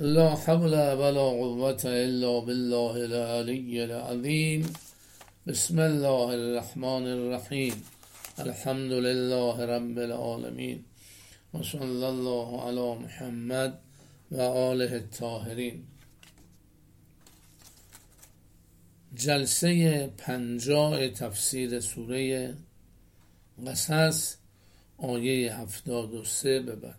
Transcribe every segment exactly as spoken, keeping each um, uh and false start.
لا حول ولا قوة إلا بالله العلي العظيم. بسم الله الرحمن الرحیم. الحمد لله رب العالمین و صلی الله علی محمد و آله الطاهرین. جلسه پنجاه تفسیر سوره قصص، آیه هفتاد و سه به بعد.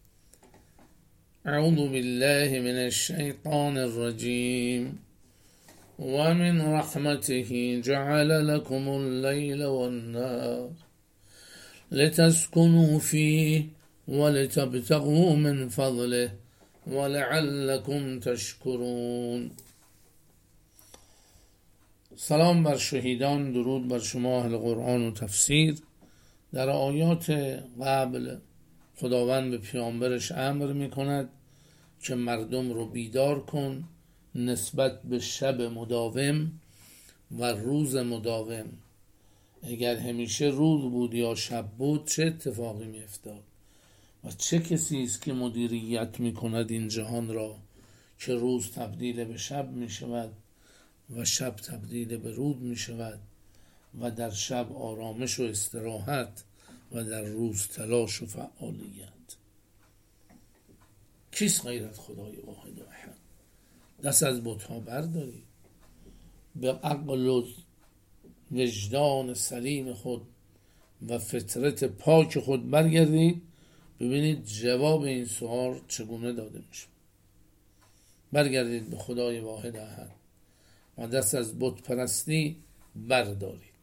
اعوذ بالله من الشیطان الرجیم. و من رحمته جعل لكم الليل والنهار لتسكنوا فيه ولتبتغوا من فضله ولعلكم تشكرون. سلام بر شهیدان، درود بر شما اهل قرآن و تفسیر. در آیات قبل خداوند به پیامبرش امر می کند که مردم رو بیدار کن نسبت به شب مداوم و روز مداوم. اگر همیشه روز بود یا شب بود چه اتفاقی می افتاد و چه کسی است که مدیریت می کند این جهان را که روز تبدیل به شب می شود و شب تبدیل به روز می شود و در شب آرامش و استراحت و در روز تلاش و فعالیت. کیست غیر از خدای واحد و احد؟ دست از بت‌ها بردارید، به عقل و وجدان سلیم خود و فطرت پاک خود برگردید، ببینید جواب این سوال چگونه داده میشه. برگردید به خدای واحد احد و دست از بت پرستی بردارید.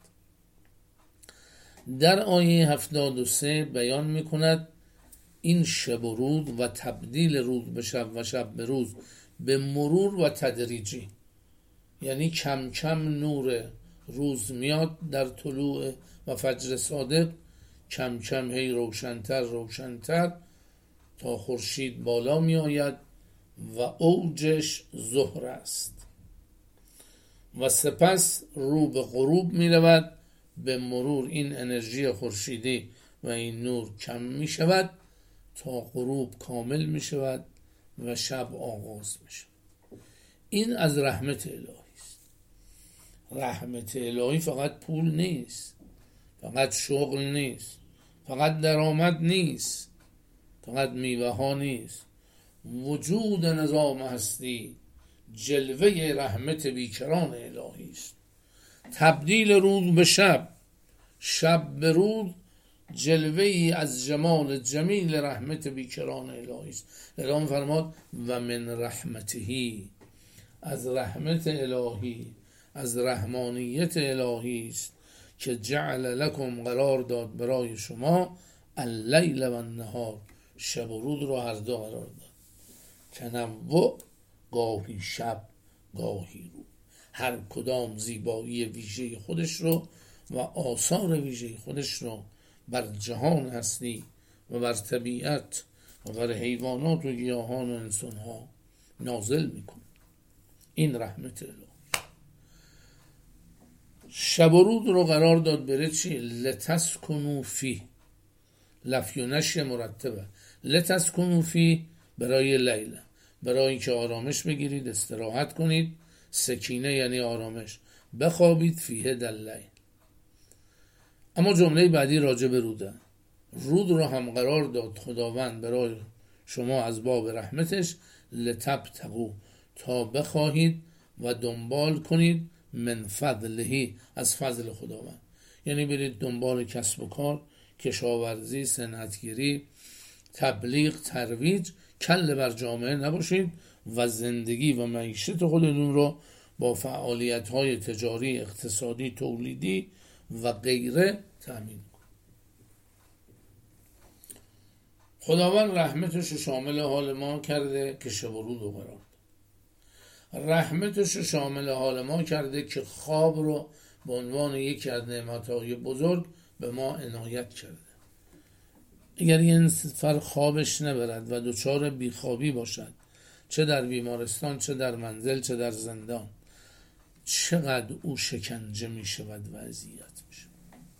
در آیه هفتاد و سه بیان میکند این شب و روز و تبدیل روز به شب و شب به روز به مرور و تدریجی، یعنی کم کم نور روز میاد در طلوع و فجر صادق، کم کم هی روشنتر روشنتر تا خورشید بالا می آید و اوجش ظهر است و سپس رو به غروب می رود. به مرور این انرژی خورشیدی و این نور کم می شود تا غروب کامل می شود و شب آغاز می شود. این از رحمت الهی است. رحمت الهی فقط پول نیست، فقط شغل نیست، فقط درآمد نیست، فقط میوه ها نیست. وجود نظام هستی جلوه رحمت بیکران الهی است. تبدیل روز به شب، شب به روز، جلوه ای از جمال جمیل رحمت بیکران الهی است. الهی فرماد و من رحمتهی، از رحمت الهی، از رحمانیت الهی است که جعل لکم، قرار داد برای شما، اللیل و النهار، شب و روز رو هر دو قرار داد. تنوع، گاهی شب گاهی روز، هر کدام زیبایی ویژه خودش رو و آثار ویژه خودش رو بر جهان هستی و بر طبیعت و بر حیوانات و گیاهان و انسان ها نازل میکن. این رحمت الهی. شب و روز رو قرار داد بره چی؟ لتسکنوا فیه، لفیونش مرتبه. لتسکنوا فیه برای لیل، برای اینکه آرامش بگیرید، استراحت کنید. سکینه یعنی آرامش، بخوابید. فیه در لیل. اما جمله بعدی راجع به روده. رود رو هم قرار داد خداوند برای شما از باب رحمتش، لتبتغوا، تا بخواهید و دنبال کنید، من فضلهی، از فضل خداوند. یعنی برید دنبال کسب و کار، کشاورزی، صنعتگری، تبلیغ، ترویج، کل بر جامعه نباشید و زندگی و معیشت خودتون رو با فعالیت‌های تجاری، اقتصادی، تولیدی و غیره تأمین کنید. خداوند رحمتش شامل حال ما کرده که شب و روز رو قرار داد. رحمتش شامل حال ما کرده که خواب رو به عنوان یکی از نعمت‌های بزرگ به ما عنایت کرده. اگر یه نفر خوابش نبرد و دچار بیخوابی باشد، چه در بیمارستان، چه در منزل، چه در زندان، چقدر او شکنجه می شود و اذیت می شود.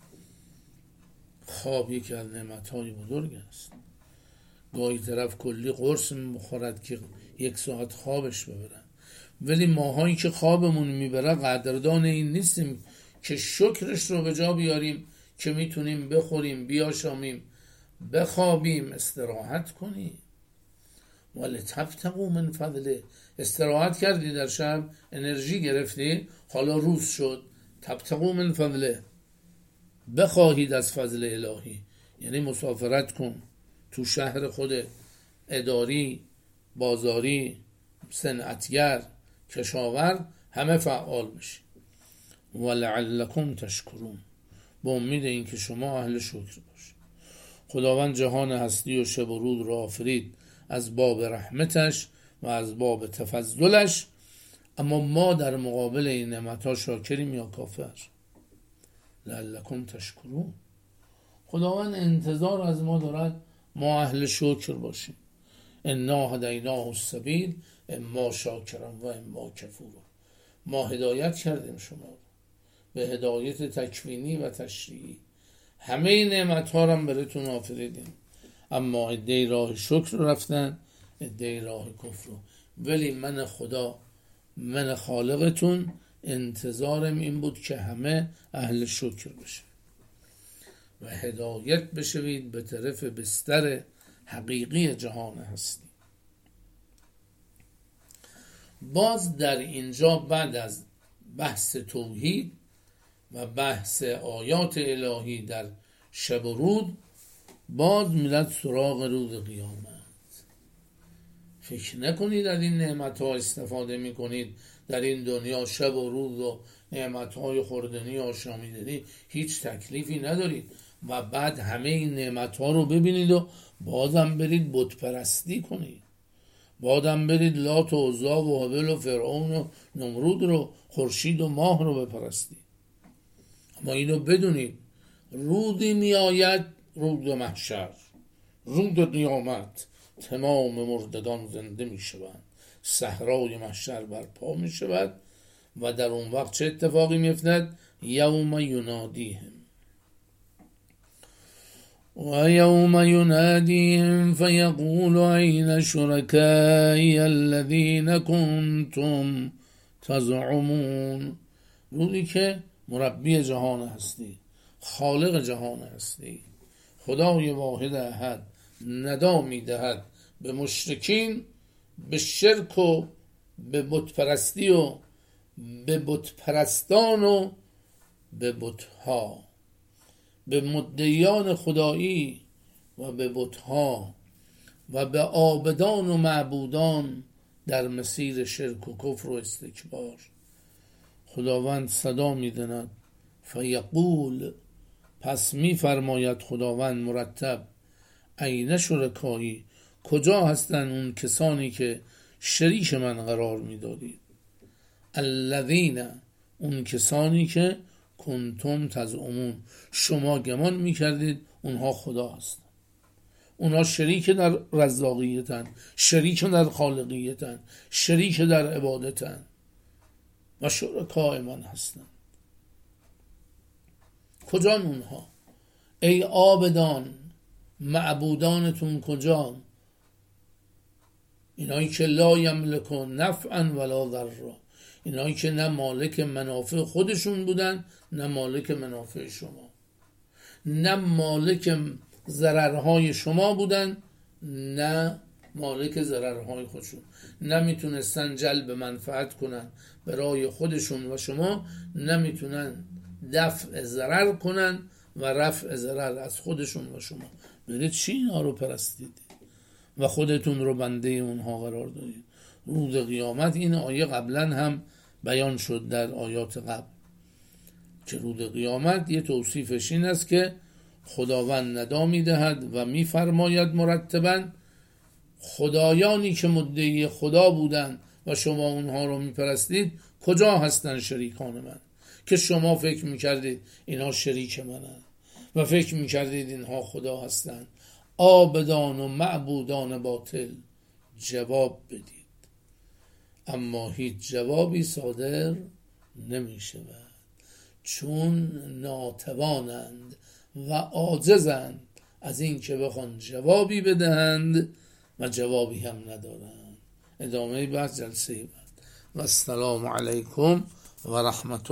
خواب یکی از نعمت‌های بزرگ است. گاهی طرف کلی قرص میخورد که یک ساعت خوابش ببرن. ولی ماهایی که خوابمون میبره قدردان این نیستیم که شکرش رو به جا بیاریم که میتونیم بخوریم، بیاشامیم، بخوابیم، استراحت کنیم. ولی تبتغوا من فضله، استراحت کردی در شب، انرژی گرفتی، حالا روز شد، تبتغوا من فضله، بخواهید از فضل الهی، یعنی مسافرت کن تو شهر خود، اداری، بازاری، صنعتگر، کشاورز، همه فعال بشی. ولعلکم تشکرون، با امید این که شما اهل شکر باشید. خداوند جهان هستی و شب و روز را آفرید از باب رحمتش و از باب تفضلش، اما ما در مقابل این نعمت‌ها شاکریم یا کافر؟ لعلکم تشکرون. خداوند انتظار از ما دارد ما اهل شکر باشیم. انا هدیناه السبیل اما شاکرا و اما کفورا، ما هدایت کردیم شما به هدایت تکوینی و تشریعی، همه این نعمت‌ها را براتون آفریدیم، اما عده‌ای راه شکر رفتن، عده‌ای راه کفر. ولی من خدا، من خالقتون، انتظارم این بود که همه اهل شکر بشه و هدایت بشوید به طرف بستر حقیقی جهان هستی. باز در اینجا بعد از بحث توحید و بحث آیات الهی در شب و روز، باز میرد سراغ روز قیامت. فکر نکنید در این نعمت‌ها استفاده میکنید در این دنیا، شب و روز و نعمت‌های خوردنی و آشامیدنی، هیچ تکلیفی ندارید و بعد همه این نعمت‌ها رو ببینید و بازم برید بت پرستی کنید، بازم برید لات و عزی و هبل و فرعون و نمرود رو، خورشید و ماه رو بپرستید. اما اینو بدونید روزی میآید، روز محشر، روز قیامت، تمام مردگان زنده می شوند، صحرای محشر برپا می شود و در اون وقت چه اتفاقی می افتد؟ یوم ینادیهم و یوم ینادیهم فیقول این شرکای الذین کنتم تزعمون. روزی که مربی جهان هستی، خالق جهان هستی، خدای واحد احد ندا می دهد به مشرکین، به شرک و به بت پرستی و به بت پرستان و به بتها، به مدعیان خدایی و به بتها و به عابدان و معبودان در مسیر شرک و کفر و استکبار. خداوند صدا می دهد فیقول، پس می فرماید خداوند مرتب، این شرکایی، کجا هستند اون کسانی که شریک من قرار می دادید؟ الذین، اون کسانی که کنتم تزعمون، شما گمان می کردید اونها خدا هستند، اونها شریک در رزاقیتن، شریک در خالقیتن، شریک در عبادتن و شرکای من هستند. کجا اونها؟ ای عابدان، معبودانتون کجا؟ اینایی که لا یملکون نفعا ولا ضرا، اینایی که نه مالک منافع خودشون بودن نه مالک منافع شما، نه مالک ضررهای شما بودن نه مالک ضررهای خودشون، نمیتونستن جلب منفعت کنن برای خودشون و شما، نمیتونن دفع ضرر کنن و رفع ضرر از خودشون و شما. برید چی اینا رو پرستید و خودتون رو بنده اونها قرار دادید؟ روز قیامت، این آیه قبلا هم بیان شد در آیات قبل که روز قیامت یه توصیفش این است که خداوند ندا میدهد و میفرماید مرتبا خدایانی که مدعی خدا بودن و شما اونها رو میپرستید کجا هستن شریکان من که شما فکر میکردید اینها شریک منن و فکر میکردید اینها خدا هستن؟ عابدان و معبودان باطل، جواب بدید. اما هیچ جوابی صادر نمی شود، چون ناتوانند و عاجزند از این که بخوان جوابی بدهند و جوابی هم ندارند. ادامه بعد جلسه بعد. و السلام علیکم و رحمت